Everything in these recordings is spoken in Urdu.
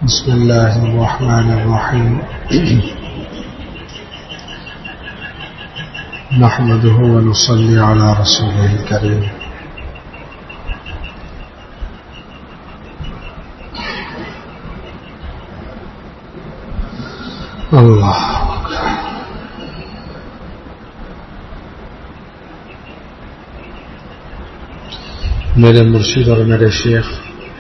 بسم اللہ الرحمن الرحیم نحمده ونصلی علی رسوله الکریم اللہ میرے مرشد اور میرے شیخ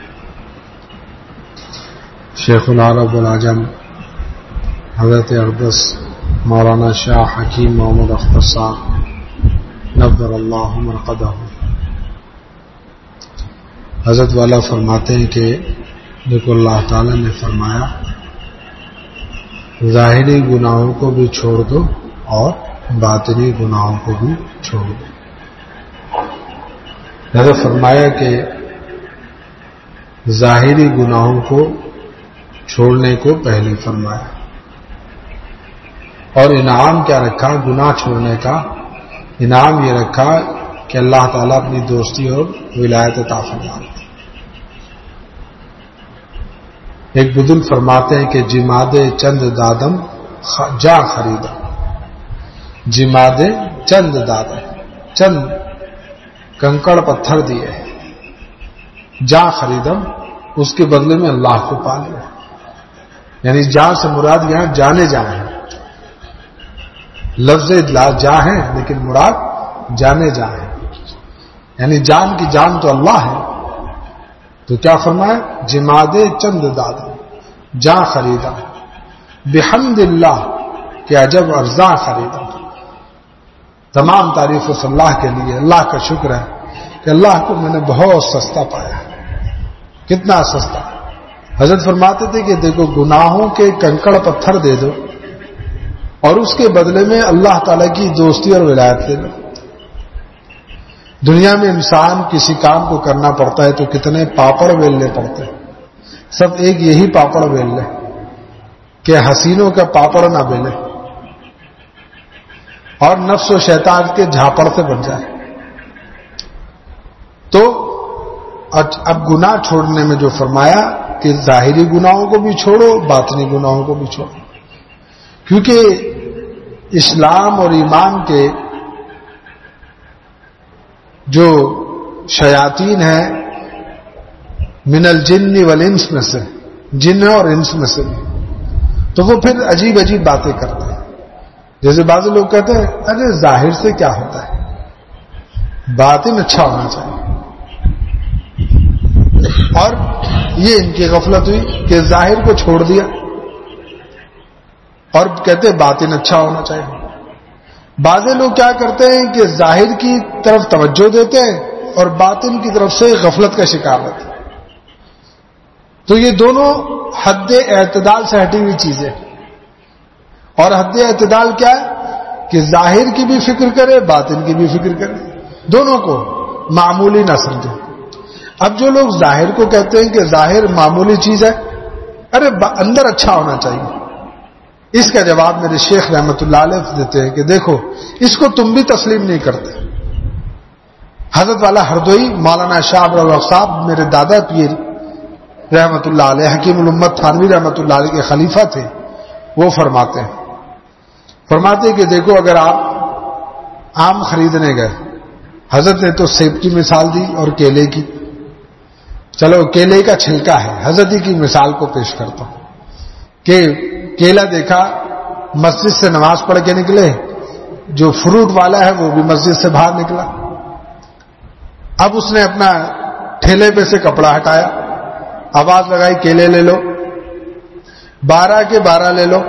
العرب والعجم حضرت اقدس مولانا شاہ حکیم محمد اختر صاحب نور اللہ مرقدہ حضرت والا فرماتے ہیں کہ دیکھو اللہ تعالی نے فرمایا ظاہری گناہوں کو بھی چھوڑ دو اور باطنی گناہوں کو بھی چھوڑ دو. حضرت فرمایا کہ ظاہری گناہوں کو چھوڑنے کو پہلے فرمایا اور انعام کیا رکھا گناہ چھوڑنے کا انعام یہ رکھا کہ اللہ تعالیٰ اپنی دوستی اور ولایت عطا فرماتے. ایک بزرگ فرماتے ہیں کہ جماد چند دادم جا خریدا جماد چند دادم چند کنکڑ پتھر دیے جا خریدم اس کے بدلے میں اللہ کو پا لیا. یعنی جان سے مراد یہاں جانے جائیں لفظ لا جا ہے لیکن مراد جانے جائیں یعنی جان کی جان تو اللہ ہے. تو کیا فرمایا جماد چند دادا جا خریدا بحمد اللہ کہ عجب ارزاں خریدا. تمام تعریف اس اللہ کے لیے اللہ کا شکر ہے کہ اللہ کو میں نے بہت سستا پایا. کتنا سستا. حضرت فرماتے تھے کہ دیکھو گناہوں کے کنکڑ پتھر دے دو اور اس کے بدلے میں اللہ تعالیٰ کی دوستی اور ولایت لے لو. دنیا میں انسان کسی کام کو کرنا پڑتا ہے تو کتنے پاپڑ بیلنے پڑتے ہیں. سب ایک یہی پاپڑ بیل لے کہ حسینوں کا پاپڑ نہ بیلے اور نفس و شیطان کے جھاپڑ سے بچ جائے. تو اب گناہ چھوڑنے میں جو فرمایا کہ ظاہری گناہوں کو بھی چھوڑو باطنی گناہوں کو بھی چھوڑو کیونکہ اسلام اور ایمان کے جو شیاطین ہیں من الجن والانس میں سے جن اور انس میں سے تو وہ پھر عجیب عجیب باتیں کرتے ہیں. جیسے بعض لوگ کہتے ہیں ارے ظاہر سے کیا ہوتا ہے باطن اچھا ہونا چاہیے. اور یہ ان کی غفلت ہوئی کہ ظاہر کو چھوڑ دیا اور کہتے باطن اچھا ہونا چاہیے. بعض لوگ کیا کرتے ہیں کہ ظاہر کی طرف توجہ دیتے ہیں اور باطن کی طرف سے غفلت کا شکار ہوتے ہیں. تو یہ دونوں حد اعتدال سے ہٹی ہوئی چیزیں. اور حد اعتدال کیا ہے کہ ظاہر کی بھی فکر کرے باطن کی بھی فکر کرے دونوں کو معمولی نہ سمجھے. اب جو لوگ ظاہر کو کہتے ہیں کہ ظاہر معمولی چیز ہے ارے اندر اچھا ہونا چاہیے. اس کا جواب میرے شیخ رحمت اللہ علیہ دیتے ہیں کہ دیکھو اس کو تم بھی تسلیم نہیں کرتے. حضرت والا ہردوئی مولانا شاہ عبدالرحمن صاحب میرے دادا پیر رحمت اللہ علیہ حکیم الامت تھانوی رحمت اللہ علیہ کے خلیفہ تھے. وہ فرماتے کہ دیکھو اگر آپ آم خریدنے گئے حضرت نے تو سیب کی مثال دی اور کیلے کی. چلو کیلے کا چھلکا ہے حضرت کی مثال کو پیش کرتا ہوں کہ کیلا دیکھا مسجد سے نماز پڑھ کے نکلے جو فروٹ والا ہے وہ بھی مسجد سے باہر نکلا. اب اس نے اپنا ٹھیلے پہ سے کپڑا ہٹایا آواز لگائی کیلے لے لو 12 کے 12 لے لو.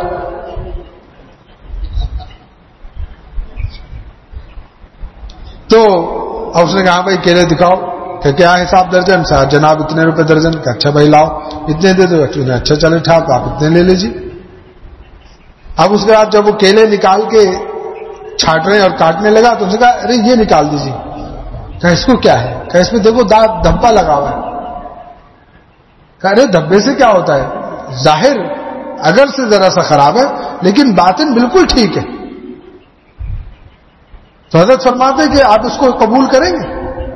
تو اب اس نے کہا بھائی کیلے دکھاؤ کہ کیا حساب درجن جناب اتنے روپے درجن کہ اچھا بھائی لاؤ اتنے دے دو. اچھا چلے ٹھاک آپ اتنے لے لیجیے. اب اس کے بعد جب وہ کیلے نکال کے چھانٹنے اور کاٹنے لگا تو اس نے کہا ارے یہ نکال دیجیے. کہ اس کو کیا ہے کہ اس میں دیکھو دھبا لگا ہوا ہے. کہ ارے دھبے سے کیا ہوتا ہے ظاہر اگر سے ذرا سا خراب ہے لیکن باطن بالکل ٹھیک ہے. تو حضرت فرماتے کہ آپ اس کو قبول کریں گے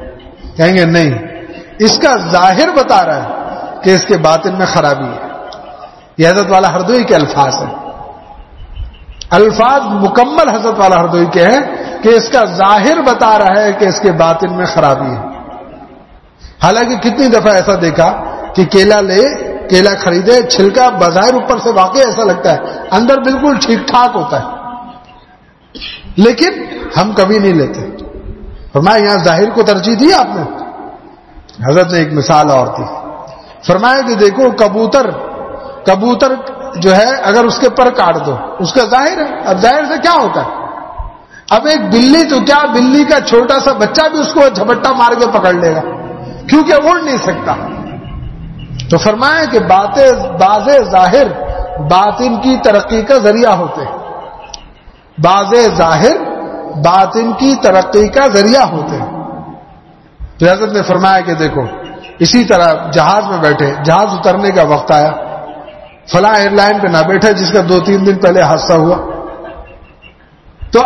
کہیں گے نہیں اس کا ظاہر بتا رہا ہے کہ اس کے باطن میں خرابی ہے. یہ حضرت والا ہردوئی کے الفاظ ہیں. الفاظ مکمل حضرت والا ہردوئی کے ہیں کہ اس کا ظاہر بتا رہا ہے کہ اس کے باطن میں خرابی ہے. حالانکہ کتنی دفعہ ایسا دیکھا کہ کیلا خریدے, چھلکا بظاہر اوپر سے واقعی ایسا لگتا ہے, اندر بالکل ٹھیک ٹھاک ہوتا ہے, لیکن ہم کبھی نہیں لیتے. فرمایا یہاں ظاہر کو ترجیح دی آپ نے. حضرت نے ایک مثال اور دی, فرمایا کہ دیکھو کبوتر جو ہے اگر اس کے پر کاٹ دو اس کا ظاہر ہے, اب ظاہر سے کیا ہوتا ہے. اب ایک بلی تو کیا, بلی کا چھوٹا سا بچہ بھی اس کو جھپٹا مار کے پکڑ لے گا کیونکہ اڑ نہیں سکتا. تو فرمایا کہ باز ظاہر باطن کی ترقی کا ذریعہ ہوتے ہیں. باز ظاہر باطن کی ترقی کا ذریعہ ہوتے ہیں. تو حضرت نے فرمایا کہ دیکھو اسی طرح جہاز میں بیٹھے, جہاز اترنے کا وقت آیا, فلاں ایئر لائن پہ نہ بیٹھے جس کا 2-3 دن پہلے حادثہ ہوا, تو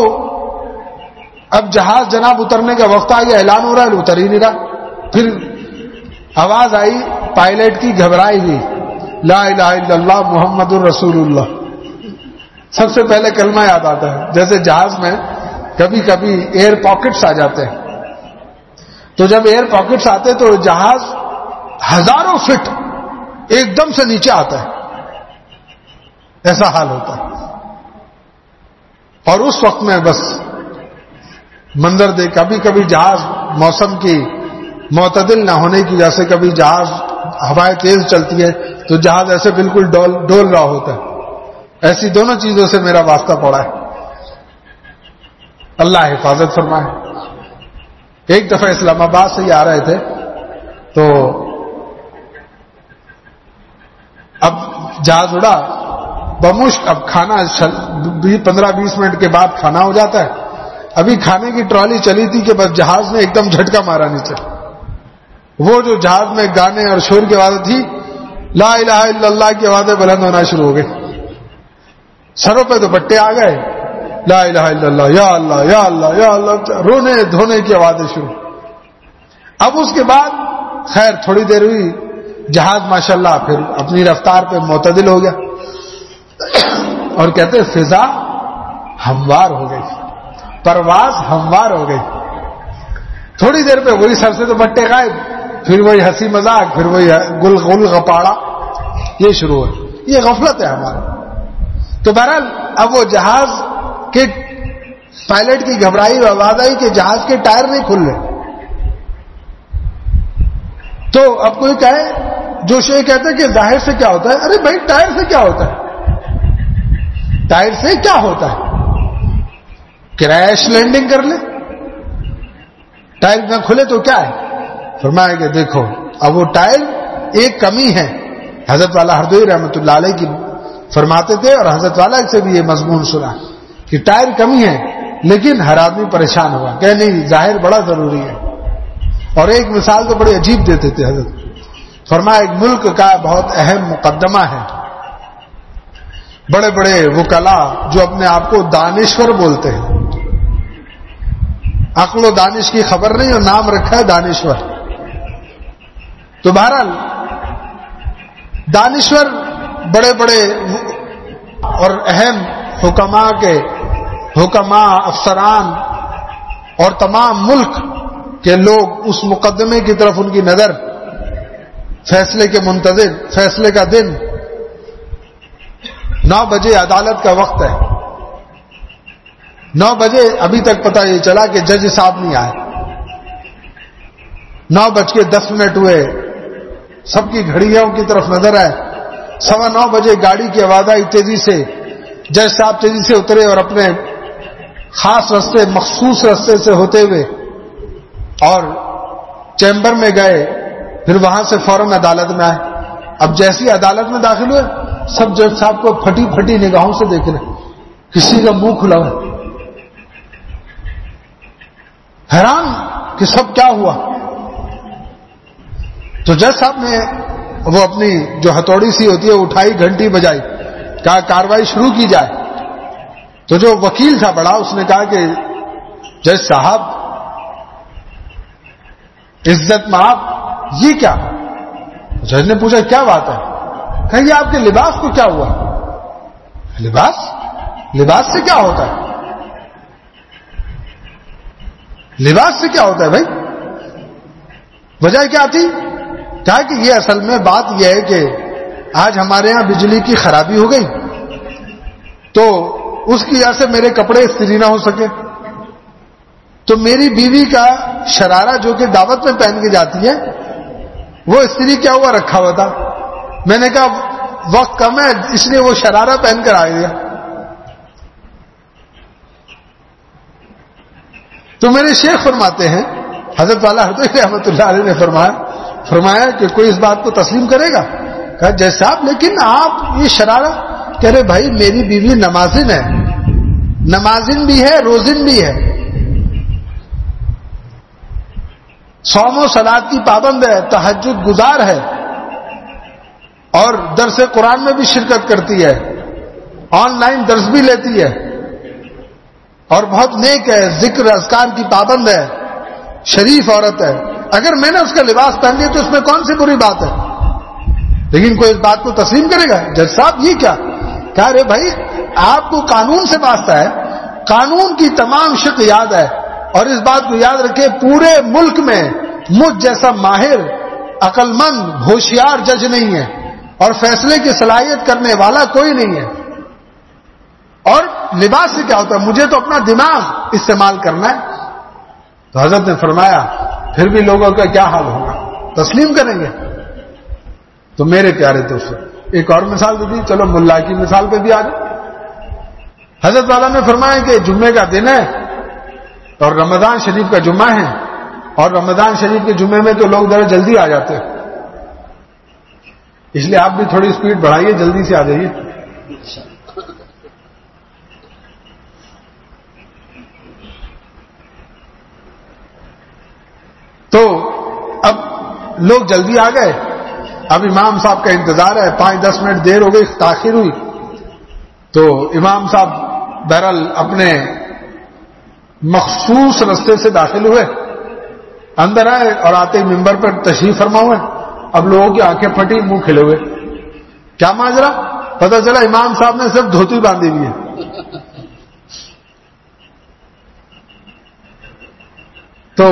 اب جہاز جناب اترنے کا وقت آ گیا, اعلان ہو رہا ہے, اتر ہی نہیں رہا. پھر آواز آئی پائلٹ کی, گھبرائی ہوئی, لا الہ الا اللہ محمد الرسول اللہ. سب سے پہلے کلمہ یاد آتا ہے. جیسے جہاز میں کبھی کبھی ایئر پاکٹس آ جاتے ہیں, تو جب ایئر پاکٹس آتے تو جہاز ہزاروں فٹ ایک دم سے نیچے آتا ہے, ایسا حال ہوتا ہے. اور اس وقت میں بس منظر دیکھ, کبھی کبھی جہاز موسم کی معتدل نہ ہونے کی وجہ سے کبھی جہاز ہوائیں تیز چلتی ہے تو جہاز ایسے بالکل ڈول رہا ہوتا ہے. ایسی دونوں چیزوں سے میرا واسطہ پڑا ہے. اللہ حفاظت فرمائے. ایک دفعہ اسلام آباد سے ہی آ رہے تھے, تو اب جہاز اڑا بمشک. اب کھانا 15-20 منٹ کے بعد کھانا ہو جاتا ہے. ابھی کھانے کی ٹرالی چلی تھی کہ بس جہاز نے ایک دم جھٹکا مارا نیچے. وہ جو جہاز میں گانے اور شور کی آواز تھی, لا الہ الا اللہ کی آوازیں بلند ہونا شروع ہو گئی. سروں پہ دوپٹے آ گئے, لا الہ الا اللہ, یا اللہ یا اللہ یا اللہ, رونے دھونے کی آوازیں شروع. اب اس کے بعد خیر تھوڑی دیر ہوئی, جہاز ماشاءاللہ پھر اپنی رفتار پہ معتدل ہو گیا, اور کہتے فضا ہموار ہو گئی, پرواز ہموار ہو گئی. تھوڑی دیر پہ وہی سر سے دوپٹے غائب, پھر وہی ہنسی مذاق, پھر وہی گل غپاڑا, یہ شروع ہو. یہ غفلت ہے ہماری. تو بہرحال اب وہ جہاز کے پائلٹ کی گھبرائی آواز آئی کہ جہاز کے ٹائر نہیں کھل رہے. تو اب کوئی کہے, جو شے کہتے ہیں کہ ظاہر سے کیا ہوتا ہے, ارے بھائی ٹائر سے کیا ہوتا ہے, ٹائر سے کیا ہوتا ہے, کریش لینڈنگ کر لے, ٹائر نہ کھلے تو کیا ہے. فرمایا کہ دیکھو اب وہ ٹائر ایک کمی ہے. حضرت والا ہردوئی رحمۃ اللہ علیہ کی فرماتے تھے, اور حضرت والا سے بھی یہ مضمون سنا کہ ٹائر کمی ہے, لیکن ہر آدمی پریشان ہوا کہ نہیں ظاہر بڑا ضروری ہے. اور ایک مثال تو بڑی عجیب دیتے تھے حضرت. فرمایا ایک ملک کا بہت اہم مقدمہ ہے, بڑے بڑے وکلا جو اپنے آپ کو دانشور بولتے ہیں, عقل و دانش کی خبر نہیں اور نام رکھا ہے دانشور. تو بہرحال دانشور بڑے بڑے اور اہم حکماء افسران اور تمام ملک کے لوگ اس مقدمے کی طرف ان کی نظر, فیصلے کے منتظر. فیصلے کا دن 9 بجے عدالت کا وقت ہے. 9 بجے ابھی تک پتہ یہ چلا کہ جج صاحب نہیں آئے. 9:10 ہوئے, سب کی گھڑیوں کی طرف نظر ہے. 9:15 بجے گاڑی کی آواز آئی تیزی سے. جج صاحب تیزی سے اترے اور اپنے خاص رستے, مخصوص رستے سے ہوتے ہوئے اور چیمبر میں گئے. پھر وہاں سے فوراً عدالت میں آئے. اب جیسی عدالت میں داخل ہوئے, سب جج صاحب کو پھٹی پھٹی نگاہوں سے دیکھ رہے, کسی کا منہ کھلا ہوا, حیران کہ سب کیا ہوا. تو جج صاحب نے وہ اپنی جو ہتھوڑی سی ہوتی ہے اٹھائی, گھنٹی بجائی, کہا کاروائی شروع کی جائے. تو جو وکیل تھا بڑا, اس نے کہا کہ جج صاحب عزت میں آپ یہ کیا. جج نے پوچھا کیا بات ہے. کہا یہ آپ کے لباس کو کیا ہوا؟ لباس سے کیا ہوتا ہے؟ لباس سے کیا ہوتا ہے بھائی؟ وجہ کیا تھی؟ کہا کہ یہ اصل میں بات یہ ہے کہ آج ہمارے ہاں بجلی کی خرابی ہو گئی تو اس کی وجہ سے میرے کپڑے استری نہ ہو سکے، تو میری بیوی کا شرارہ جو کہ دعوت میں پہن کے جاتی ہے وہ استری کیا ہوا رکھا ہوا تھا، میں نے کہا وقت کم ہے اس لیے وہ شرارہ پہن کر آ گیا۔ تو میرے شیخ فرماتے ہیں، حضرت والا حضرت رحمۃ اللہ علیہ نے فرمایا کہ کوئی اس بات کو تسلیم کرے گا؟ کہا جیسا آپ، لیکن آپ یہ شرارہ، کہہ رہے بھائی میری بیوی نمازن ہے، نمازن بھی ہے روزن بھی ہے، صوم و صلات کی پابند ہے، تہجد گزار ہے، اور درس قرآن میں بھی شرکت کرتی ہے، آن لائن درس بھی لیتی ہے، اور بہت نیک ہے، ذکر اذکار کی پابند ہے، شریف عورت ہے۔ اگر میں نے اس کا لباس پہن لیا تو اس میں کون سی بری بات ہے؟ لیکن کوئی اس بات کو تسلیم کرے گا؟ جج صاحب یہ کیا؟ کہہ رہے بھائی آپ کو قانون سے واسطہ ہے، قانون کی تمام شق یاد ہے، اور اس بات کو یاد رکھے پورے ملک میں مجھ جیسا ماہر، عقل مند، ہوشیار جج نہیں ہے، اور فیصلے کی صلاحیت کرنے والا کوئی نہیں ہے۔ اور لباس سے کیا ہوتا ہے؟ مجھے تو اپنا دماغ استعمال کرنا ہے۔ تو حضرت نے فرمایا پھر بھی لوگوں کا کیا حال ہوگا؟ تسلیم کریں گے؟ تو میرے پیارے دوستو ایک اور مثال دی، چلو ملا کی مثال پہ بھی آ جائے۔ حضرت والا نے فرمایا کہ جمعے کا دن ہے اور رمضان شریف کا جمعہ ہے، اور رمضان شریف کے جمعے میں تو لوگ ذرا جلدی آ جاتے ہیں، اس لیے آپ بھی تھوڑی سپیڈ بڑھائیے، جلدی سے آ جائیے۔ تو اب لوگ جلدی آ گئے، اب امام صاحب کا انتظار ہے، 5-10 منٹ دیر ہو گئی، تاخیر ہوئی، تو امام صاحب بہرحال اپنے مخصوص رستے سے داخل ہوئے، اندر آئے اور آتے ہی ممبر پر تشریف فرما ہوئے۔ اب لوگوں کی آنکھیں پھٹی، منہ کھلے ہوئے، کیا ماجرا؟ پتہ چلا امام صاحب نے صرف دھوتی باندھی ہوئی ہے۔ تو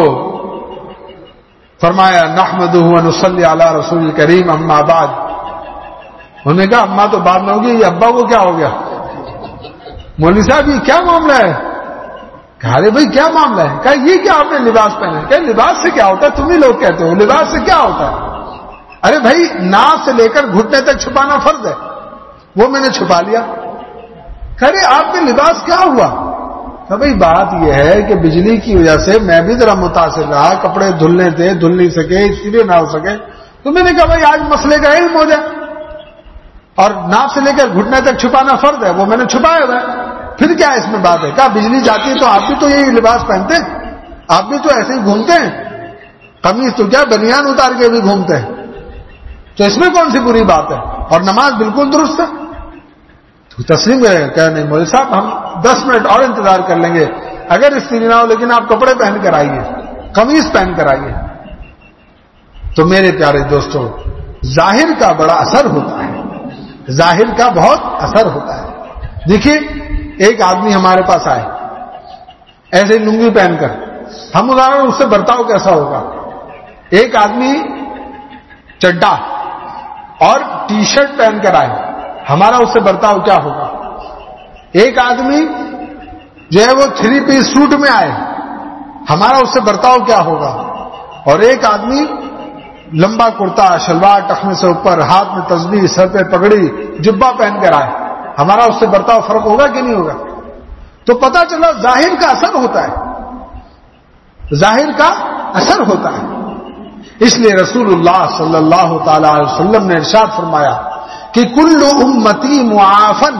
فرمایا نحمدہ ونصلی علی رسول الکریم اما بعد۔ انہوں نے کہا اما تو بعد میں ہوگی، یہ ابا کو کیا ہو گیا؟ مولوی صاحب یہ کیا معاملہ ہے؟ کہا رے بھائی کیا معاملہ ہے؟ کہا یہ کیا آپ نے لباس پہنا ہے؟ کہ لباس سے کیا ہوتا ہے؟ تم ہی لوگ کہتے ہو لباس سے کیا ہوتا ہے؟ ارے بھائی ناف سے لے کر گھٹنے تک چھپانا فرض ہے، وہ میں نے چھپا لیا۔ کہہ رے آپ کے لباس کیا ہوا؟ کہ بھائی بات یہ ہے کہ بجلی کی وجہ سے میں بھی ذرا متاثر رہا، کپڑے دھلنے تھے، دھل نہیں سکے، اس لیے نہ ہو سکے، تو میں نے کہا بھائی آج مسئلے کا علم ہو جائے، اور ناف سے لے کر گھٹنے تک چھپانا فرض ہے، وہ میں نے چھپایا ہوا ہے، پھر کیا اس میں بات ہے؟ کہا بجلی جاتی ہے تو آپ بھی تو یہی لباس پہنتے ہیں، آپ بھی تو ایسے ہی گھومتے ہیں، قمیص تو کیا بنیان اتار کے بھی گھومتے ہیں، تو اس میں کون سی بری بات ہے؟ اور نماز بالکل درست ہے۔ تو تسلیم ہے کہ نہیں مولوی صاحب ہم 10 منٹ اور انتظار کر لیں گے، اگر استری نہ ہو لیکن آپ کپڑے پہن کر آئیے، قمیص پہن کر آئیے۔ تو میرے پیارے دوستو ظاہر کا بڑا اثر ہوتا ہے، ظاہر کا بہت اثر ہوتا ہے۔ دیکھیے ایک آدمی ہمارے پاس آئے ایسے لنگی پہن کر، ہم ادھارن اس سے برتاؤ کیسا ہوگا؟ ایک آدمی چڈا اور ٹی شرٹ پہن کر آئے، ہمارا اس سے برتاؤ کیا ہوگا؟ ایک آدمی جو ہے وہ 3 پیس سوٹ میں آئے، ہمارا اس سے برتاؤ کیا ہوگا؟ اور ایک آدمی لمبا کرتا، شلوار ٹخنے سے اوپر، ہاتھ میں تسبیح، سر پہ پگڑی، جبہ پہن کر آئے، ہمارا اس سے برتاؤ فرق ہوگا کہ نہیں ہوگا؟ تو پتہ چلا ظاہر کا اثر ہوتا ہے، ظاہر کا اثر ہوتا ہے۔ اس لیے رسول اللہ صلی اللہ تعالی علیہ وسلم نے ارشاد فرمایا کہ کل امتی معافن،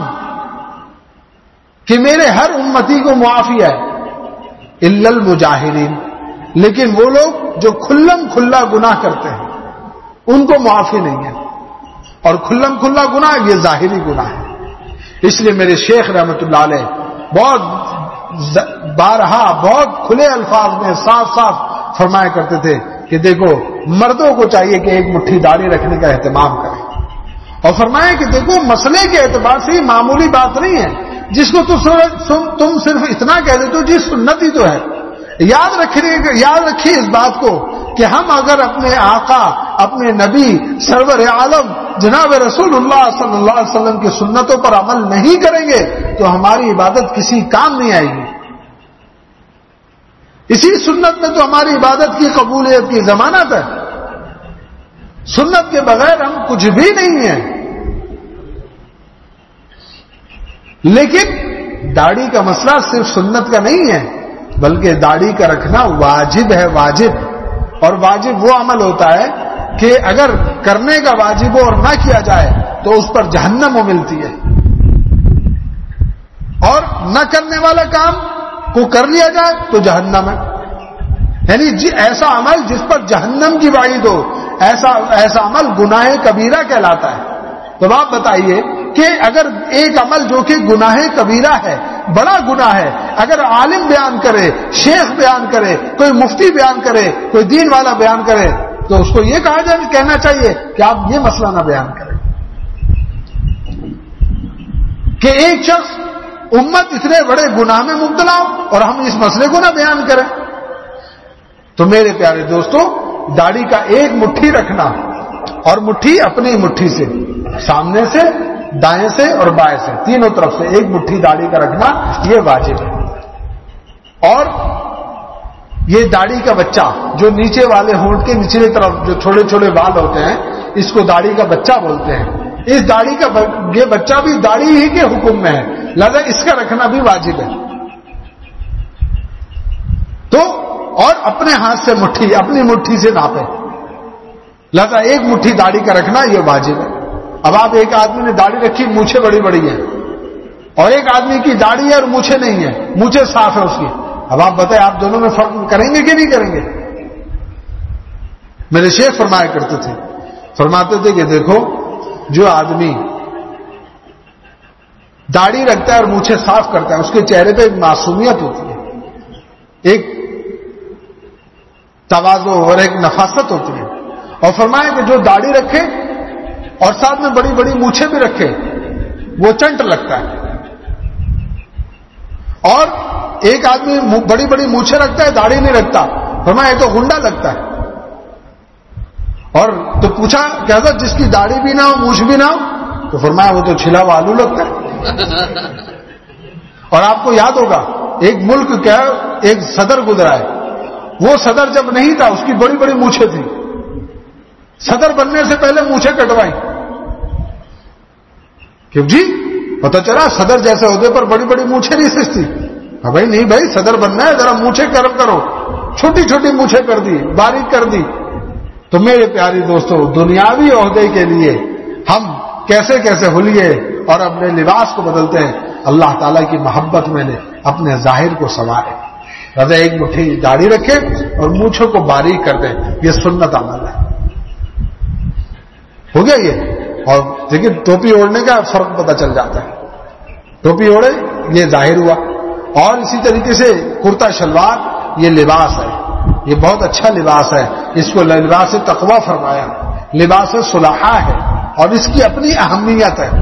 کہ میرے ہر امتی کو معافی ہے، الا المجاہرین، لیکن وہ لوگ جو کھلم کھلا گناہ کرتے ہیں ان کو معافی نہیں ہے، اور کھلم کھلا گناہ یہ ظاہری گناہ ہے۔ اس لیے میرے شیخ رحمت اللہ علیہ بہت بارہا بہت کھلے الفاظ میں صاف صاف فرمایا کرتے تھے کہ دیکھو مردوں کو چاہیے کہ ایک مٹھی داڑھی رکھنے کا اہتمام کریں، اور فرمایا کہ دیکھو مسئلے کے اعتبار سے یہ معمولی بات نہیں ہے جس کو تم صرف اتنا کہہ دیتے ہو جی سنت ہی تو ہے. یاد رکھیے اس بات کو کہ ہم اگر اپنے آقا اپنے نبی سرور عالم جناب رسول اللہ صلی اللہ علیہ وسلم کی سنتوں پر عمل نہیں کریں گے تو ہماری عبادت کسی کام نہیں آئے گی. اسی سنت میں تو ہماری عبادت کی قبولیت کی ضمانت ہے. سنت کے بغیر ہم کچھ بھی نہیں ہیں. لیکن داڑھی کا مسئلہ صرف سنت کا نہیں ہے بلکہ داڑھی کا رکھنا واجب ہے. واجب اور واجب وہ عمل ہوتا ہے کہ اگر کرنے کا واجب ہو اور نہ کیا جائے تو اس پر جہنم ملتی ہے, اور نہ کرنے والا کام کو کر لیا جائے تو جہنم ہے. یعنی ایسا عمل جس پر جہنم کی وعید ہو ایسا عمل گناہ کبیرہ کہلاتا ہے. تو آپ بتائیے کہ اگر ایک عمل جو کہ گناہ کبیرہ ہے, بڑا گناہ ہے, اگر عالم بیان کرے, شیخ بیان کرے, کوئی مفتی بیان کرے, کوئی دین والا بیان کرے تو اس کو یہ کہنا چاہیے کہ آپ یہ مسئلہ نہ بیان کریں. کہ ایک شخص امت اتنے بڑے گناہ میں مبتلا ہو اور ہم اس مسئلے کو نہ بیان کریں. تو میرے پیارے دوستو, داڑھی کا ایک مٹھی رکھنا اور مٹھی اپنی مٹھی سے, سامنے سے, دائیں سے اور بائیں سے, تینوں طرف سے ایک مٹھی داڑھی کا رکھنا یہ واجب ہے. اور یہ داڑھی کا بچہ جو نیچے والے ہونٹ کے نچلے طرف جو چھوٹے چھوٹے بال ہوتے ہیں اس کو داڑھی کا بچہ بولتے ہیں. اس داڑھی کا یہ بچہ بھی داڑھی ہی کے حکم میں ہے, لہذا اس کا رکھنا بھی واجب ہے. تو اور اپنے ہاتھ سے مٹھی اپنی مٹھی سے ناپے, لہذا ایک مٹھی داڑھی کا رکھنا یہ واجب ہے. اب آپ ایک آدمی نے داڑھی رکھی, مونچھیں بڑی بڑی ہیں, اور ایک آدمی کی داڑھی ہے اور مونچھیں نہیں ہیں, مونچھیں صاف ہے اس کی. اب آپ بتائیں آپ دونوں میں فرق کریں گے کہ نہیں کریں گے؟ میرے شیخ فرماتے تھے کہ دیکھو جو آدمی داڑھی رکھتا ہے اور مونچھیں صاف کرتا ہے اس کے چہرے پہ ایک معصومیت ہوتی ہے, ایک تواضع اور ایک نفاست ہوتی ہے. اور فرمایا کہ جو داڑھی رکھے اور ساتھ میں بڑی بڑی مونچھیں بھی رکھے وہ چنٹ لگتا ہے. اور ایک آدمی بڑی بڑی مونچھیں رکھتا ہے داڑھی نہیں رکھتا, فرمایا یہ تو گنڈا لگتا ہے. اور تو پوچھا کہ حضرت جس کی داڑھی بھی نہ ہو مونچھ بھی نہ ہو تو فرمایا وہ تو چھلا ہوا آلو لگتا ہے. اور آپ کو یاد ہوگا ایک ملک کا ایک صدر گزرا ہے, وہ صدر جب نہیں تھا اس کی بڑی بڑی مونچھیں تھیں, صدر بننے سے پہلے مونچھیں کٹوائی کہ جی پتہ چلا صدر جیسے عہدے پر بڑی بڑی مونچھیں نہیں سجتی. بھائی نہیں بھائی صدر بننا ہے ذرا مونچھیں کرم کرو, چھوٹی چھوٹی مونچھیں کر دی, باریک کر دی. تو میرے پیاری دوستو دنیاوی عہدے کے لیے ہم کیسے کیسے حلیے اور اپنے لباس کو بدلتے ہیں. اللہ تعالیٰ کی محبت میں نے اپنے ظاہر کو سنوارے, رضا ایک مٹھی داڑھی رکھے اور مونچھوں کو باریک کر دیں, یہ سنت عمل ہے. ہو گیا یہ. اور دیکھیں ٹوپی اوڑھنے کا فرق پتہ چل جاتا ہے, ٹوپی اوڑھے یہ ظاہر ہوا. اور اسی طریقے سے کرتا شلوار یہ لباس ہے, یہ بہت اچھا لباس ہے, اس کو لباس تقویٰ فرمایا, لباس صلحاء ہے اور اس کی اپنی اہمیت ہے.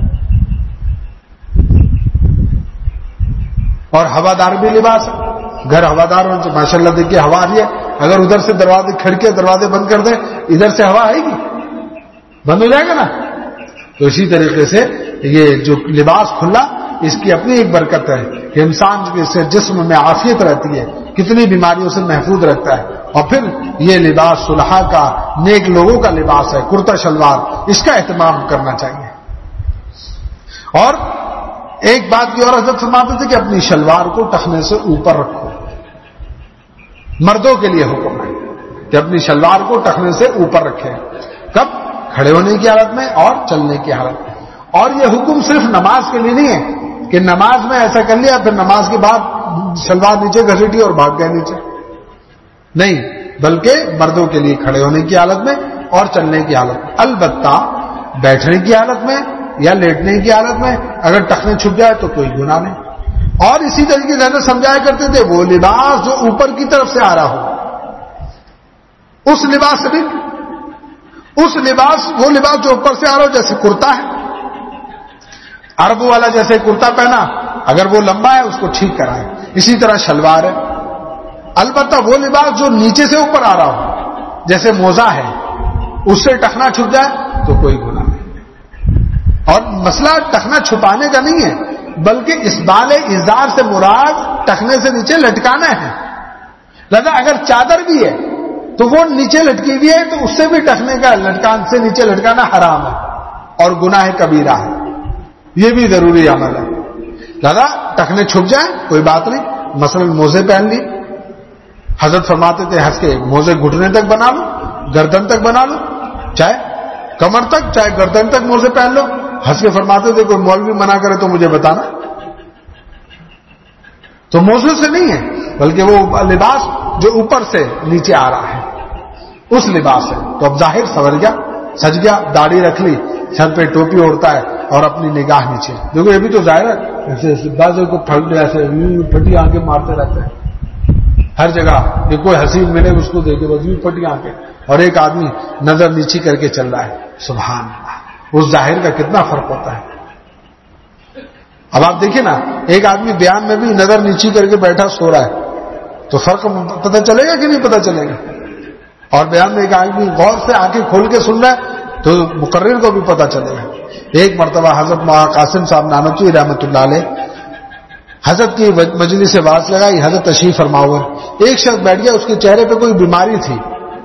اور ہوادار بھی لباس ہے, گھر ہوادار ہو ماشاء اللہ دیکھیے ہوا آ رہی ہے, اگر ادھر سے کھڑکیاں دروازے بند کر دیں ادھر سے ہوا آئے گی, بند ہو جائے گا نا. تو اسی طریقے سے یہ جو لباس کھلا اس کی اپنی ایک برکت ہے کہ انسان کے جسم میں عافیت رہتی ہے, کتنی بیماریوں سے محفوظ رکھتا ہے. اور پھر یہ لباس صلحاء کا, نیک لوگوں کا لباس ہے کرتا شلوار, اس کا اہتمام کرنا چاہیے. اور ایک بات کی اور حضرت فرماتے تھے کہ اپنی شلوار کو ٹخنے سے اوپر رکھو. مردوں کے لیے حکم ہے کہ اپنی شلوار کو ٹخنے سے اوپر رکھیں. کب؟ کھڑے ہونے کی حالت میں اور چلنے کی حالت میں. اور یہ حکم صرف نماز کے لیے نہیں ہے کہ نماز میں ایسا کر لیا پھر نماز کے بعد شلوار نیچے گھسیٹی اور بھاگ گئے نیچے, نہیں, بلکہ مردوں کے لیے کھڑے ہونے کی حالت میں اور چلنے کی حالت میں. البتہ بیٹھنے کی حالت میں یا لیٹنے کی حالت میں اگر ٹخنے چھپ جائے تو کوئی گناہ نہیں. اور اسی طریقے سے سمجھایا کرتے تھے وہ لباس جو اوپر کی طرف سے آ رہا ہو اس لباس سے بھی اس لباس، وہ لباس جو اوپر سے آ رہا ہو، جیسے کرتا ہے، عرب والا جیسے کرتا پہنا، اگر وہ لمبا ہے اس کو ٹھیک کرائے، اسی طرح شلوار ہے. البتہ وہ لباس جو نیچے سے اوپر آ رہا ہو، جیسے موزہ ہے، اس سے ٹخنا چھپ جائے تو کوئی گناہ نہیں. اور مسئلہ ٹخنا چھپانے کا نہیں ہے، بلکہ اسبال ازار سے مراد ٹخنے سے نیچے لٹکانا ہے. لہذا اگر چادر بھی ہے تو وہ نیچے لٹکی ہوئی ہے تو اس سے بھی ٹخنے کا لٹکان سے نیچے لٹکانا حرام ہے اور گناہ کبیرہ ہے. یہ بھی ضروری عمل ہے. لہذا ٹخنے چھپ جائیں کوئی بات نہیں. مثلا موزے پہن لی، حضرت فرماتے تھے ہنس کے موزے گھٹنے تک بنا لو، گردن تک بنا لو، چاہے کمر تک چاہے گردن تک موزے پہن لو. ہنس کے فرماتے تھے کوئی مولوی منع کرے تو مجھے بتانا. تو موزے سے نہیں ہے، بلکہ وہ لباس جو اوپر سے نیچے آ رہا ہے اس لباس ہے. تو اب ظاہر سور گیا، سج گیا، داڑھی رکھ لی، سر پہ ٹوپی اوڑھتا ہے اور اپنی نگاہ نیچے. دیکھو یہ بھی تو ظاہر ہے، ایسے بازو کو ایسے پھٹی آنکھیں مارتے رہتے ہیں ہر جگہ. یہ کوئی حسین ملے اس کو دیکھے بس یوں پھٹی آنکھیں، اور ایک آدمی نظر نیچی کر کے چل رہا ہے. سبحان اللہ، اس ظاہر کا کتنا فرق ہوتا ہے. اب آپ دیکھیں نا، ایک آدمی بیان میں بھی نظر نیچی کر کے بیٹھا سو رہا ہے تو فرق پتہ چلے گا کہ نہیں پتہ چلے گا؟ اور بیان میں ایک آدمی غور سے آنکھیں کھول کے سن رہا ہے تو مقرر کو بھی پتہ چلے گا. ایک مرتبہ حضرت مولانا قاسم صاحب نانوتوی رحمۃ اللہ علیہ حضرت کی مجلس سے آواز لگائی، حضرت تشریف فرما ہوئے. ایک شخص بیٹھ گیا، اس کے چہرے پہ کوئی بیماری تھی،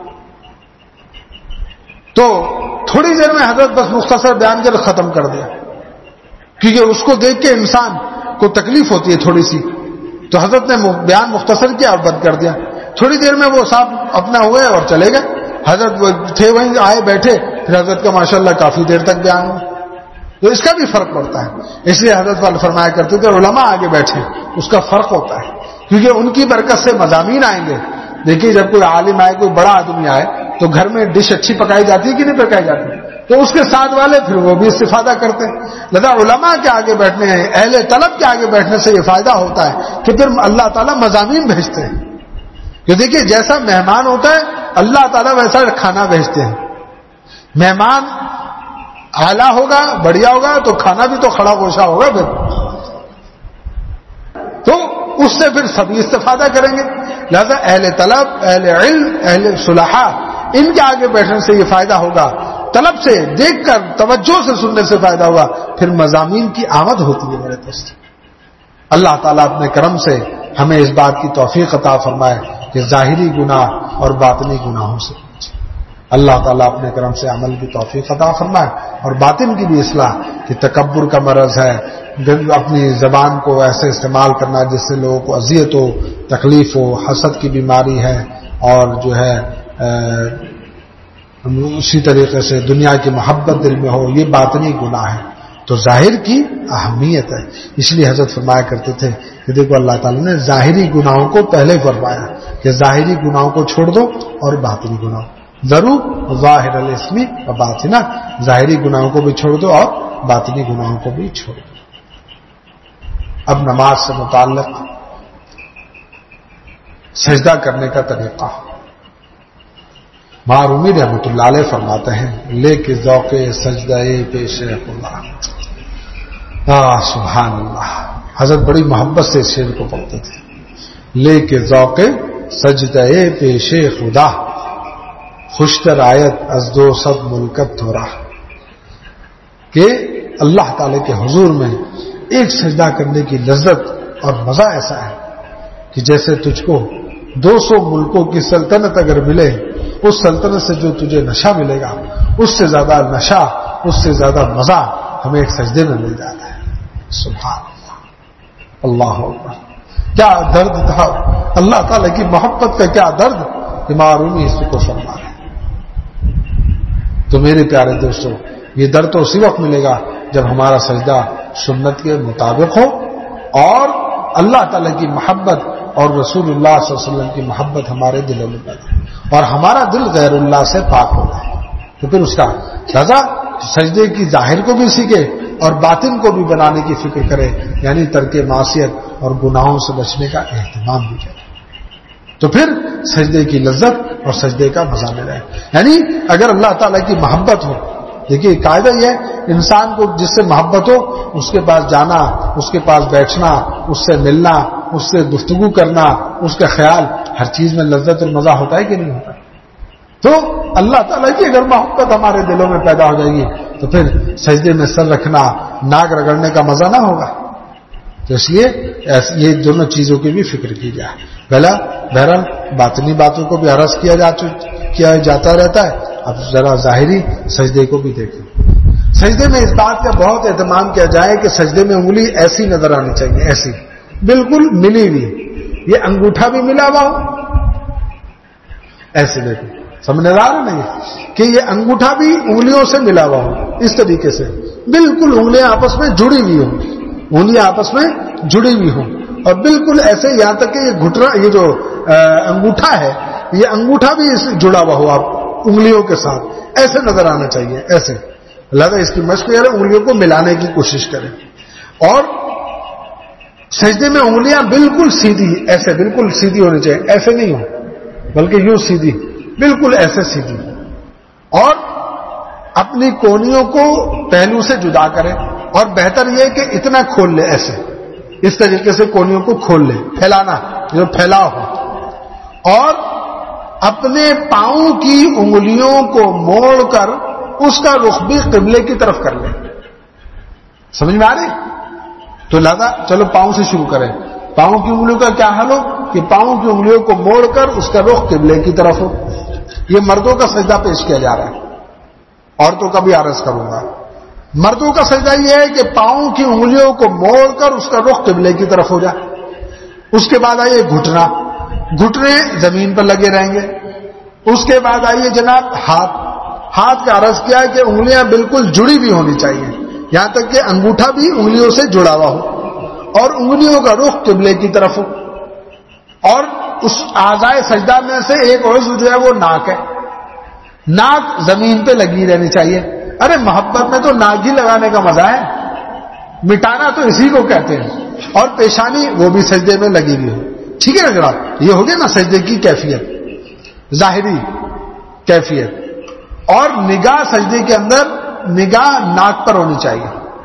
تو تھوڑی دیر میں حضرت بس مختصر بیان کر ختم کر دیا، کیونکہ اس کو دیکھ کے انسان کو تکلیف ہوتی ہے تھوڑی سی. تو حضرت نے بیان مختصر کیا اور بند کر دیا. تھوڑی دیر میں وہ صاحب اپنا ہوئے اور چلے گئے. حضرت وہ تھے وہیں آئے بیٹھے، پھر حضرت کا ماشاءاللہ کافی دیر تک بیان ہوا. تو اس کا بھی فرق پڑتا ہے. اس لیے حضرت والے فرمایا کرتے تھے علماء آگے بیٹھے، اس کا فرق ہوتا ہے کیونکہ ان کی برکت سے مضامین آئیں گے. دیکھیے جب کوئی عالم آئے، کوئی بڑا آدمی آئے تو گھر میں ڈش اچھی پکائی جاتی ہے کہ نہیں پکائی جاتی، تو اس کے ساتھ والے پھر وہ بھی استفادہ کرتے ہیں. لذا علماء کے آگے بیٹھنے، اہل طلب کے آگے بیٹھنے سے یہ فائدہ ہوتا ہے کہ پھر اللہ تعالیٰ مضامین بھیجتے ہیں. کہ دیکھیے جیسا مہمان ہوتا ہے اللہ تعالیٰ ویسا کھانا بھیجتے ہیں. مہمان اعلیٰ ہوگا، بڑھیا ہوگا تو کھانا بھی تو کھڑا گوشا ہوگا، پھر تو اس سے پھر سبھی استفادہ کریں گے. لہذا اہل طلب، اہل علم، اہل صلحاء، ان کے آگے بیٹھنے سے یہ فائدہ ہوگا. طلب سے دیکھ کر توجہ سے سننے سے فائدہ ہوگا، پھر مضامین کی آمد ہوتی ہے میرے دوست. اللہ تعالیٰ اپنے کرم سے ہمیں اس بات کی توفیق عطا فرمائے کہ ظاہری گناہ اور باطنی گناہوں سے اللہ تعالیٰ اپنے کرم سے عمل کی توفیق عطا فرمائے، اور باطن کی بھی اصلاح. کہ تکبر کا مرض ہے، اپنی زبان کو ایسے استعمال کرنا جس سے لوگوں کو اذیت ہو، تکلیف ہو، حسد کی بیماری ہے، اور جو ہے اسی طریقے سے دنیا کی محبت دل میں ہو، یہ باطنی گناہ ہے. تو ظاہر کی اہمیت ہے. اس لیے حضرت فرمایا کرتے تھے کہ دیکھو اللہ تعالیٰ نے ظاہری گناہوں کو پہلے فرمایا کہ ظاہری گناہوں کو چھوڑ دو اور باطنی گناہوں ضرور ظاہر الاسم و باطنہ، ظاہری گناہوں کو بھی چھوڑ دو اور باطنی گناہوں کو بھی چھوڑ دو. اب نماز سے متعلق سجدہ کرنے کا طریقہ معرومی رحمۃ اللہ علیہ فرماتے ہیں، لے کے ذوق سجدہ پیش خدا. سبحان اللہ. حضرت بڑی محبت سے اس شعر کو پڑھتے تھے، لے کے ذوق سجدہ پیش خدا، خوشتر آیت از دو سب ملکت دھورا. کہ اللہ تعالی کے حضور میں ایک سجدہ کرنے کی لذت اور مزہ ایسا ہے کہ جیسے تجھ کو 200 ملکوں کی سلطنت اگر ملے، اس سلطنت سے جو تجھے نشہ ملے گا، اس سے زیادہ نشہ، اس سے زیادہ مزہ ہمیں ایک سجدے میں مل جاتا ہے. سبحان اللہ، اللہ اکبر. کیا درد تھا اللہ تعالیٰ کی محبت کا، کیا درد کہ معرومی اس کو فرما ہے. تو میرے پیارے دوستو، یہ درد تو اسی وقت ملے گا جب ہمارا سجدہ سنت کے مطابق ہو اور اللہ تعالیٰ کی محبت اور رسول اللہ صلی اللہ علیہ وسلم کی محبت ہمارے دلوں میں پیدا ہے اور ہمارا دل غیر اللہ سے پاک ہو جائے. تو پھر اس کا لہذا سجدے کی ظاہر کو بھی سیکھے اور باطن کو بھی بنانے کی فکر کرے، یعنی ترک معصیت اور گناہوں سے بچنے کا اہتمام بھی کرے. تو پھر سجدے کی لذت اور سجدے کا مزہ لے رہے ہیں. یعنی اگر اللہ تعالیٰ کی محبت ہو، دیکھیے قاعدہ یہ ہے، انسان کو جس سے محبت ہو اس کے پاس جانا، اس کے پاس بیٹھنا، اس سے ملنا، اس سے گفتگو کرنا، اس کا خیال، ہر چیز میں لذت اور مزہ ہوتا ہے کہ نہیں ہوتا؟ تو اللہ تعالیٰ کی اگر محبت ہمارے دلوں میں پیدا ہو جائے گی تو پھر سجدے میں سر رکھنا، ناک رگڑنے کا مزہ نہ ہوگا. تو اس لیے یہ دونوں چیزوں کی بھی فکر کی جائے. بہرحال باطنی باتوں کو بھی عرض کیا جاتا رہتا ہے. اب ذرا ظاہری سجدے کو بھی دیکھیں. سجدے میں اس بات کا بہت اہتمام کیا جائے کہ سجدے میں انگلی ایسی نظر آنی چاہیے، ایسی بالکل ملی ہوئی، یہ انگوٹھا بھی ملا ہوا ہو، ایسے دیکھیں، سمجھ آ رہا نہیں کہ یہ انگوٹھا بھی انگلیوں سے ملا ہوا ہو، اس طریقے سے بالکل انگلیاں آپس میں جڑی ہوئی ہوں، انگلیاں آپس میں جڑی ہوئی ہوں، اور بالکل ایسے یہاں تک کہ یہ جو انگوٹھا ہے، یہ انگوٹھا بھی جڑا ہوا ہو آپ انگلیوں کے ساتھ، ایسے نظر آنا چاہیے، ایسے. لہذا اس کی مشق ہے انگلیوں کو ملانے کی کوشش کریں. اور سجدے میں انگلیاں بالکل سیدھی، ایسے بالکل سیدھی ہونی چاہیے، ایسے نہیں ہو بلکہ یوں سیدھی، بالکل ایسے سیدھی. اور اپنی کونیوں کو پہلو سے جدا کریں، اور بہتر یہ کہ اتنا کھول لے، ایسے اس طریقے سے کونیوں کو کھول لے، پھیلانا جو پھیلاؤ ہو. اور اپنے پاؤں کی انگلیوں کو موڑ کر اس کا رخ بھی قبلے کی طرف کر لیں. سمجھ میں آ رہی؟ تو لہذا چلو پاؤں سے شروع کریں. پاؤں کی انگلیوں کا کیا حال ہو کہ پاؤں کی انگلیوں کو موڑ کر اس کا رخ قبلے کی طرف ہو. یہ مردوں کا سجدہ پیش کیا جا رہا ہے، عورتوں کا بھی عرض کروں گا. مردوں کا سجدہ یہ ہے کہ پاؤں کی انگلیوں کو موڑ کر اس کا رخ قبلے کی طرف ہو جائے. اس کے بعد آئیے گھٹنے زمین پر لگے رہیں گے. اس کے بعد آئیے جناب ہاتھ کا عرض کیا ہے کہ انگلیاں بالکل جڑی بھی ہونی چاہیے، یہاں تک کہ انگوٹھا بھی انگلیوں سے جڑا ہوا ہو، اور انگلیوں کا رخ قبلے کی طرف ہو. اور اس اعضائے سجدہ میں سے ایک عضو جو ہے وہ ناک ہے. ناک زمین پہ لگی رہنی چاہیے. ارے محبت میں تو ناک ہی لگانے کا مزہ ہے، مٹانا تو اسی کو کہتے ہیں. اور پیشانی وہ بھی سجدے میں لگی ہوئی ہو. ٹھیک ہے نا جناب؟ یہ ہو گیا نا سجدے کی کیفیت، ظاہری کیفیت. اور نگاہ سجدے کے اندر نگاہ ناک پر ہونی چاہیے.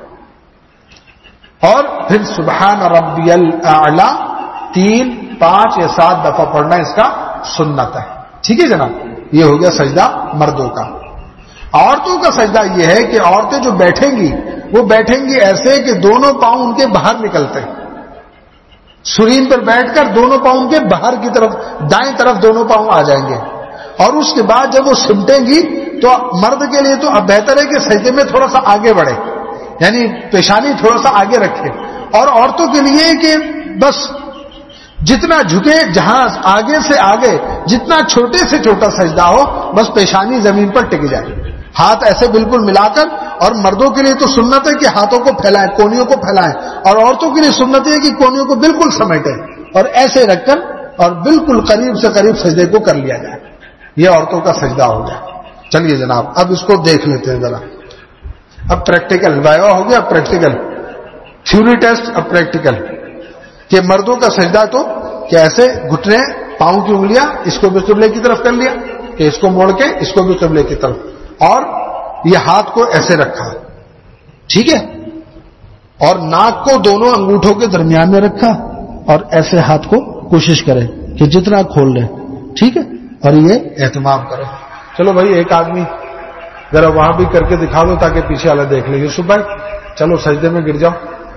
اور پھر سبحان ربی الاعلی 3، 5 یا 7 دفعہ پڑھنا اس کا سنت ہے. ٹھیک ہے جناب؟ یہ ہو گیا سجدہ مردوں کا. عورتوں کا سجدہ یہ ہے کہ عورتیں جو بیٹھیں گی وہ بیٹھیں گی ایسے کہ دونوں پاؤں ان کے باہر نکلتے ہیں. سرین پر بیٹھ کر دونوں پاؤں کے باہر کی طرف، دائیں طرف دونوں پاؤں آ جائیں گے. اور اس کے بعد جب وہ سمٹیں گی تو مرد کے لیے تو اب بہتر ہے کہ سجدے میں تھوڑا سا آگے بڑھے، یعنی پیشانی تھوڑا سا آگے رکھے. اور عورتوں کے لیے کہ بس جتنا جھکے، جہاں آگے سے آگے جتنا چھوٹے سے چھوٹا سجدہ ہو، بس پیشانی زمین پر ٹک جائے، ہاتھ ایسے بالکل ملا کر. اور مردوں کے لیے تو سنت ہے کہ ہاتھوں کو پھیلائیں، کونیوں کو پھیلائیں. اور عورتوں کے لیے سنت ہے کہ کونیوں کو بالکل سمیٹیں اور ایسے رکھ کر اور بالکل قریب سے قریب سجدے کو کر لیا جائے. یہ عورتوں کا سجدہ ہو گیا. چلیے جناب اب اس کو دیکھ لیتے ہیں ذرا. اب پریکٹیکل وائوا ہو گیا، پریکٹیکل تھیوری ٹیسٹ، اب پریکٹیکل کہ مردوں کا سجدہ تو کہ ایسے گھٹنے، پاؤں کی انگلیاں اس کو بھی قبلے کی طرف کر لیا کہ اس کو موڑ کے اس کو بھی قبلے کی طرف، اور یہ ہاتھ کو ایسے رکھا. ٹھیک ہے؟ اور ناک کو دونوں انگوٹھوں کے درمیان میں رکھا اور ایسے ہاتھ کو کوشش کرے کہ جتنا کھول لے. ٹھیک ہے؟ اور یہ اہتمام کرو. چلو بھائی ایک آدمی ذرا وہاں بھی کر کے دکھا دو تاکہ پیچھے والا دیکھ لے. یوسف بھائی چلو سجدے میں گر جاؤ.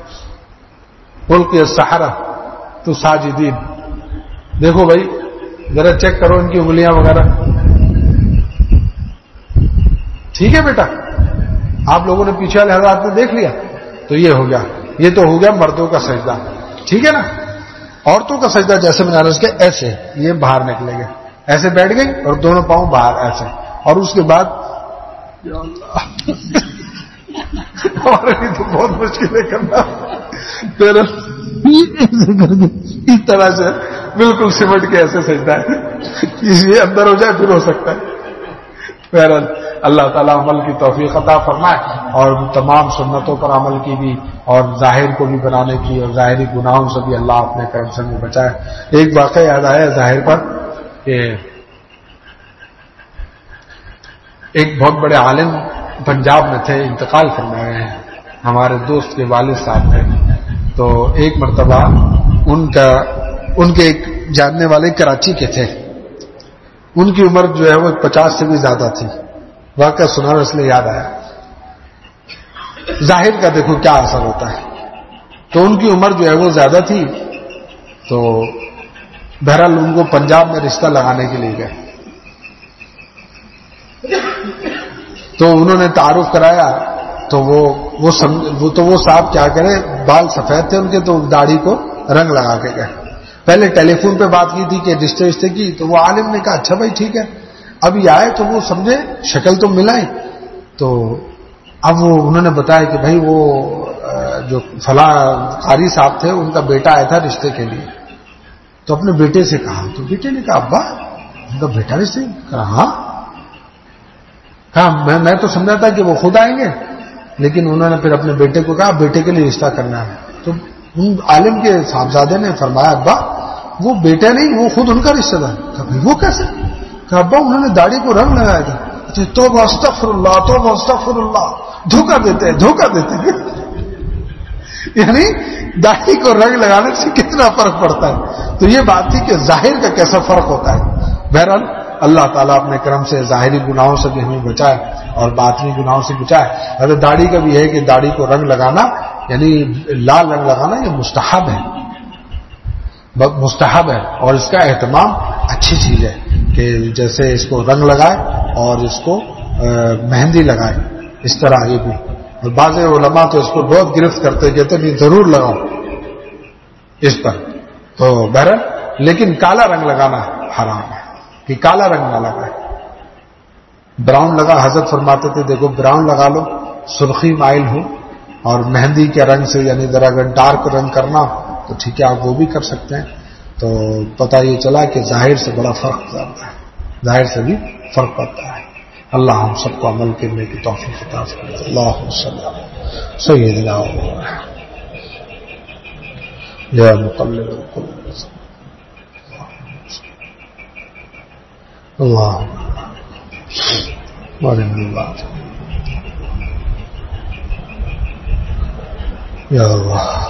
القی السحرہ تو ساجدین. دیکھو بھائی ذرا چیک کرو ان کی انگلیاں وغیرہ. ٹھیک ہے بیٹا؟ آپ لوگوں نے پیچھے والے حضرات نے دیکھ لیا. تو یہ ہو گیا، یہ تو ہو گیا مردوں کا سجدہ. ٹھیک ہے نا؟ عورتوں کا سجدہ جیسے میں نے عرض کیا، ایسے یہ باہر نکلے گے، ایسے بیٹھ گئی اور دونوں پاؤں باہر ایسے. اور اس کے بعد ہمارے لیے تو بہت مشکل ہے کرنا. اس طرح سے بالکل سمٹ کے ایسے سجدہ ہے، یہ اندر ہو جائے پھر ہو سکتا ہے. بہرحال اللہ تعالیٰ عمل کی توفیق عطا فرمائے اور تمام سنتوں پر عمل کی بھی، اور ظاہر کو بھی بنانے کی، اور ظاہری گناہوں سے بھی اللہ اپنے کرم سے بھی بچائے. ایک واقعہ یاد آیا ظاہر پر کہ ایک بہت بڑے عالم پنجاب میں تھے، انتقال فرما گئے ہیں، ہمارے دوست کے والد صاحب تھے. تو ایک مرتبہ ان کے ایک جاننے والے کراچی کے تھے، ان کی عمر جو ہے وہ 50 سے بھی زیادہ تھی. واقعہ سنا اس لیے یاد آیا. ظاہر کا دیکھو کیا اثر ہوتا ہے. تو ان کی عمر جو ہے وہ زیادہ تھی، تو بہرحال ان کو پنجاب میں رشتہ لگانے کے لیے گئے. تو انہوں نے تعارف کرایا. تو وہ صاحب کیا کرے، بال سفید تھے ان کے، تو داڑھی کو رنگ لگا کے گئے. پہلے ٹیلی فون پہ بات کی تھی کہ رشتے کی، تو وہ عالم نے کہا اچھا بھائی ٹھیک ہے. ابھی آئے تو وہ سمجھے شکل تو ملائیں. تو اب انہوں نے بتایا کہ بھائی وہ جو فلاں قاری صاحب تھے ان کا بیٹا آیا تھا رشتے کے لیے. تو اپنے بیٹے سے کہا، تو بیٹے نے کہا ابا ان کا بیٹا رشتے؟ کہا ہاں. کہا میں تو سمجھا تھا کہ وہ خود آئیں گے، لیکن انہوں نے پھر اپنے بیٹے کو کہا بیٹے کے لیے رشتہ کرنا ہے. تو ان عالم کے صاحبزادے نے فرمایا ابا وہ بیٹا نہیں، وہ خود ان کا رشتہ دار. کہا وہ کیسے؟ کہا ابا انہوں نے داڑھی کو رنگ لگایا تھا. توبہ استغفر اللہ، توبہ استغفر اللہ. دھوکہ دیتے ہیں یعنی داڑھی کو رنگ لگانے سے کتنا فرق پڑتا ہے. تو یہ بات تھی کہ ظاہر کا کیسا فرق ہوتا ہے. بہرحال اللہ تعالیٰ اپنے کرم سے ظاہری گناہوں سے بھی ہمیں بچائے اور باطنی گناہوں سے بچائے. اگر داڑھی کا بھی ہے کہ داڑھی کو رنگ لگانا یعنی لال رنگ لگانا یہ مستحب ہے اور اس کا اہتمام اچھی چیز ہے کہ جیسے اس کو رنگ لگائے اور اس کو مہندی لگائے اس طرح یہ بھی. اور بعض علماء تو اس کو بہت گرفت کرتے کہتے نہیں ضرور لگاؤ اس پر. تو بہرحال لیکن کالا رنگ لگانا حرام ہے کہ کالا رنگ نہ لگائے. براؤن لگا، حضرت فرماتے تھے دیکھو براؤن لگا لو، سرخی مائل ہو، اور مہندی کے رنگ سے یعنی ذرا اگر ڈارک رنگ کرنا تو ٹھیک ہے آپ وہ بھی کر سکتے ہیں. تو پتہ یہ چلا کہ ظاہر سے بڑا فرق پڑتا ہے، ظاہر سے بھی فرق پڑتا ہے. اللہ ہم سب کو عمل کرنے کی توفیق عطا فرمائے. اللہم صلی علی سیدنا یا مقلب القلوب اللہم یا اللہ.